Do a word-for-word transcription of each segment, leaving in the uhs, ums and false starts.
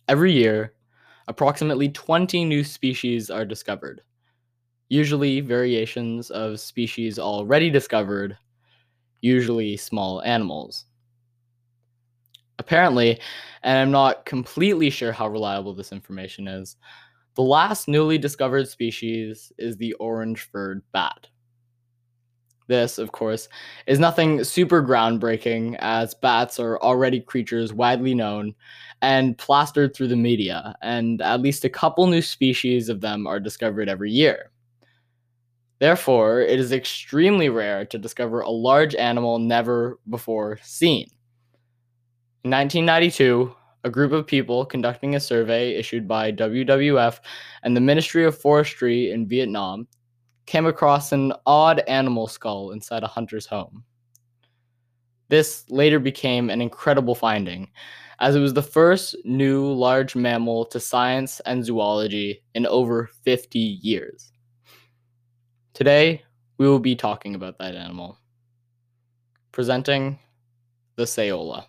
Every year, approximately twenty new species are discovered, usually variations of species already discovered, usually small animals. Apparently, and I'm not completely sure how reliable this information is, the last newly discovered species is the orange-furred bat. This, of course, is nothing super groundbreaking, as bats are already creatures widely known and plastered through the media, and at least a couple new species of them are discovered every year. Therefore, it is extremely rare to discover a large animal never before seen. In nineteen ninety-two, a group of people conducting a survey issued by W W F and the Ministry of Forestry in Vietnam came across an odd animal skull inside a hunter's home. This later became an incredible finding, as it was the first new large mammal to science and zoology in over fifty years. Today, we will be talking about that animal. Presenting the Saola.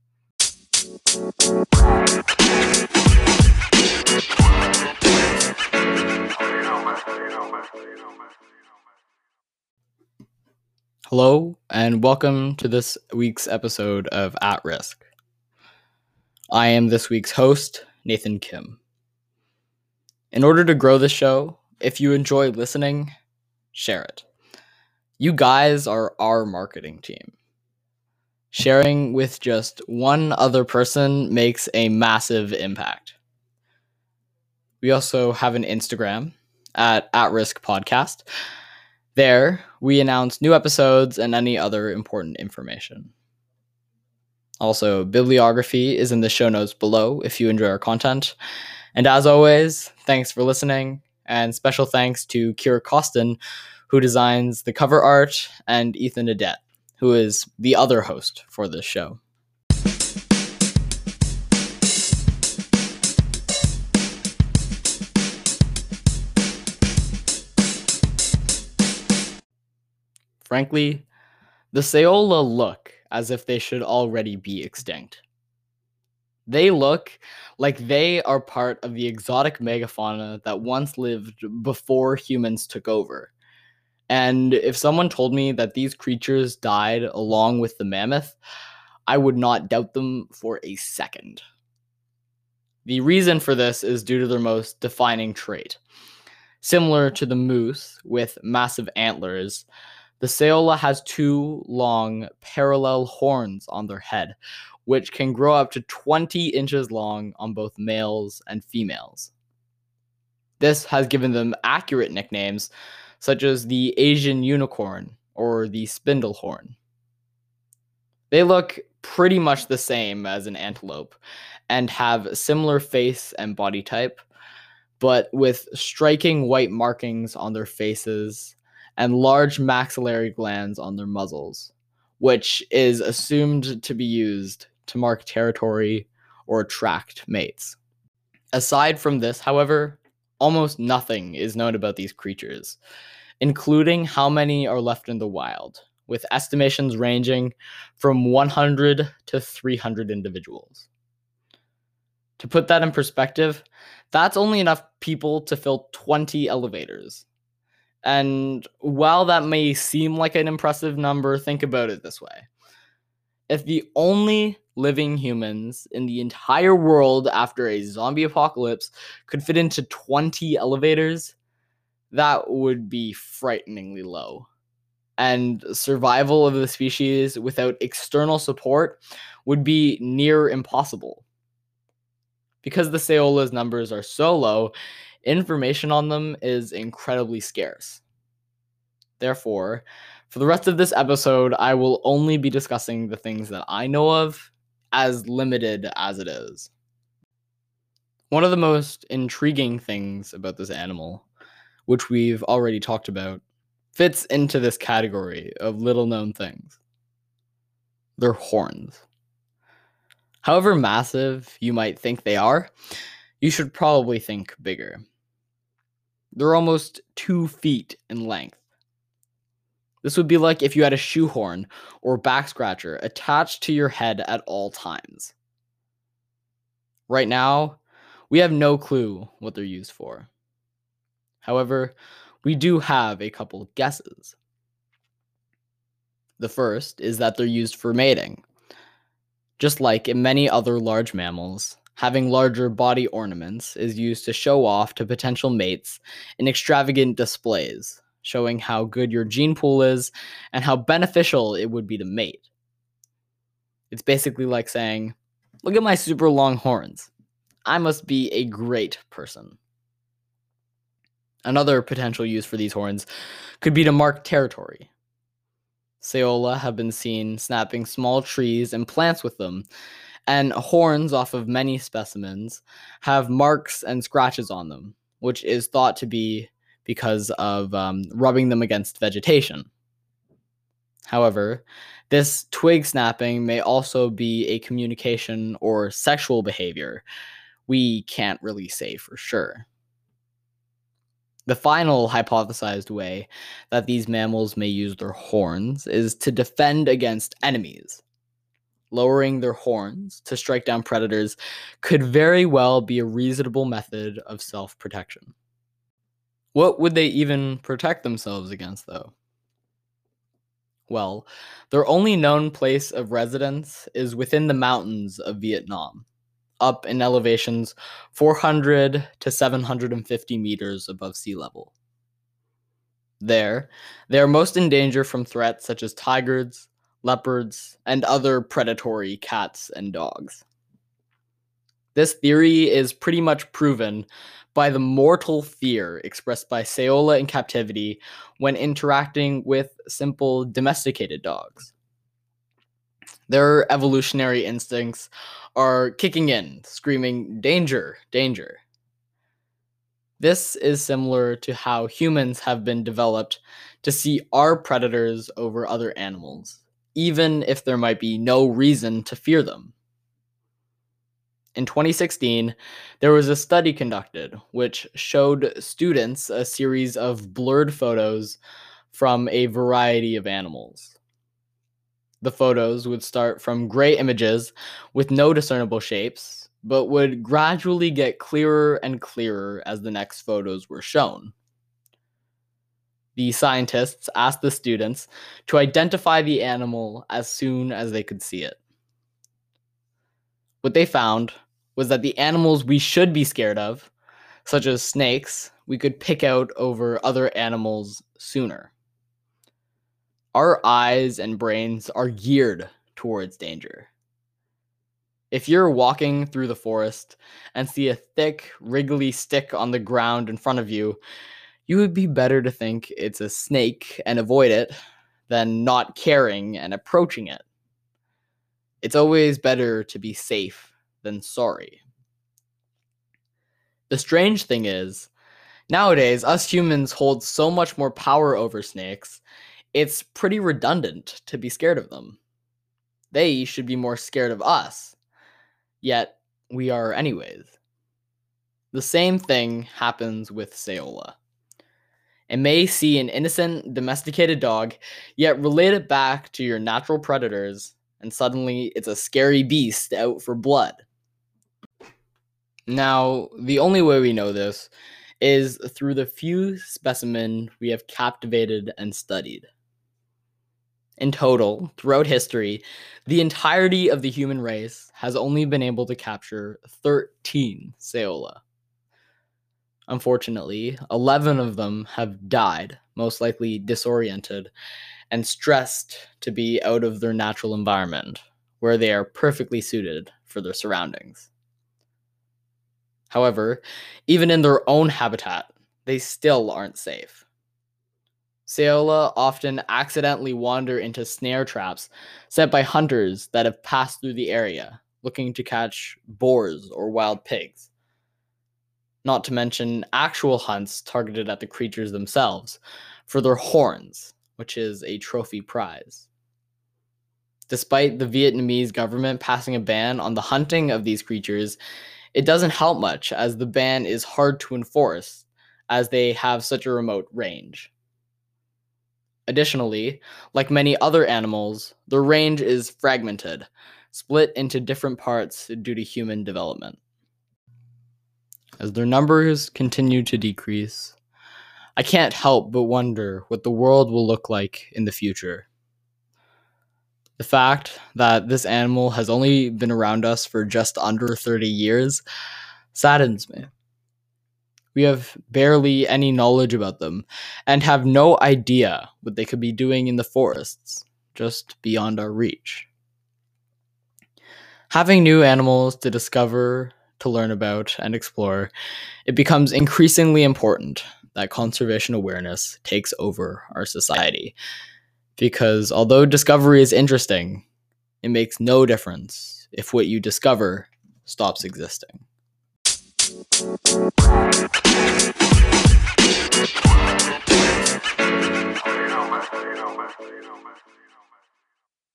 Hello, and welcome to this week's episode of At Risk. I am this week's host, Nathan Kim. In order to grow this show, if you enjoy listening, share it. You guys are our marketing team. Sharing with just one other person makes a massive impact. We also have an Instagram at At Risk Podcast. There, we announce new episodes and any other important information. Also, bibliography is in the show notes below if you enjoy our content. And as always, thanks for listening, and special thanks to Kira Costin, who designs the cover art, and Ethan Adet, who is the other host for this show. Frankly, the Saola look as if they should already be extinct. They look like they are part of the exotic megafauna that once lived before humans took over. And if someone told me that these creatures died along with the mammoth, I would not doubt them for a second. The reason for this is due to their most defining trait. Similar to the moose with massive antlers, the Saola has two long parallel horns on their head, which can grow up to twenty inches long on both males and females. This has given them accurate nicknames such as the Asian unicorn or the spindle horn. They look pretty much the same as an antelope and have a similar face and body type, but with striking white markings on their faces and large maxillary glands on their muzzles, which is assumed to be used to mark territory or attract mates. Aside from this, however, almost nothing is known about these creatures, including how many are left in the wild, with estimations ranging from one hundred to three hundred individuals. To put that in perspective, that's only enough people to fill twenty elevators. And while that may seem like an impressive number, think about it this way. If the only living humans in the entire world after a zombie apocalypse could fit into twenty elevators, that would be frighteningly low. And survival of the species without external support would be near impossible. Because the Saola's numbers are so low, information on them is incredibly scarce. Therefore, for the rest of this episode, I will only be discussing the things that I know of, as limited as it is. One of the most intriguing things about this animal, which we've already talked about, fits into this category of little-known things. Their horns. However massive you might think they are, you should probably think bigger. They're almost two feet in length. This would be like if you had a shoehorn or back scratcher attached to your head at all times. Right now, We have no clue what they're used for. However, we do have a couple guesses. The first is that they're used for mating. Just like in many other large mammals, having larger body ornaments is used to show off to potential mates in extravagant displays, showing how good your gene pool is and how beneficial it would be to mate. It's basically like saying, "Look at my super long horns. I must be a great person." Another potential use for these horns could be to mark territory. Saola have been seen snapping small trees and plants with them, and horns off of many specimens have marks and scratches on them, which is thought to be because of um, rubbing them against vegetation. However, this twig snapping may also be a communication or sexual behavior. We can't really say for sure. The final hypothesized way that these mammals may use their horns is to defend against enemies. Lowering their horns to strike down predators could very well be a reasonable method of self-protection. What would they even protect themselves against, though? Well, their only known place of residence is within the mountains of Vietnam, up in elevations four hundred to seven hundred fifty meters above sea level. There, they are most in danger from threats such as tigers, leopards, and other predatory cats and dogs. This theory is pretty much proven by the mortal fear expressed by Saola in captivity when interacting with simple domesticated dogs. Their evolutionary instincts are kicking in, screaming, "Danger, danger." This is similar to how humans have been developed to see our predators over other animals, even if there might be no reason to fear them. In twenty sixteen, there was a study conducted which showed students a series of blurred photos from a variety of animals. The photos would start from gray images with no discernible shapes, but would gradually get clearer and clearer as the next photos were shown. The scientists asked the students to identify the animal as soon as they could see it. What they found was that the animals we should be scared of, such as snakes, we could pick out over other animals sooner. Our eyes and brains are geared towards danger. If you're walking through the forest and see a thick, wriggly stick on the ground in front of you, you would be better to think it's a snake and avoid it than not caring and approaching it. It's always better to be safe than sorry. The strange thing is, nowadays, us humans hold so much more power over snakes, it's pretty redundant to be scared of them. They should be more scared of us. Yet, we are anyways. The same thing happens with Saola. It may see an innocent, domesticated dog, yet relate it back to your natural predators, and suddenly it's a scary beast out for blood. Now, the only way we know this is through the few specimens we have captivated and studied. In total, throughout history, the entirety of the human race has only been able to capture thirteen Saola. Unfortunately, eleven of them have died, most likely disoriented and stressed to be out of their natural environment, where they are perfectly suited for their surroundings. However, even in their own habitat, they still aren't safe. Saola often accidentally wander into snare traps set by hunters that have passed through the area, looking to catch boars or wild pigs. Not to mention actual hunts targeted at the creatures themselves for their horns, which is a trophy prize. Despite the Vietnamese government passing a ban on the hunting of these creatures, it doesn't help much as the ban is hard to enforce as they have such a remote range. Additionally, like many other animals, their range is fragmented, split into different parts due to human development. as their numbers continue to decrease, I can't help but wonder what the world will look like in the future. The fact that this animal has only been around us for just under thirty years saddens me. We have barely any knowledge about them and have no idea what they could be doing in the forests, just beyond our reach. Having new animals to discover, to learn about, and explore, it becomes increasingly important that conservation awareness takes over our society. Because although discovery is interesting, it makes no difference if what you discover stops existing.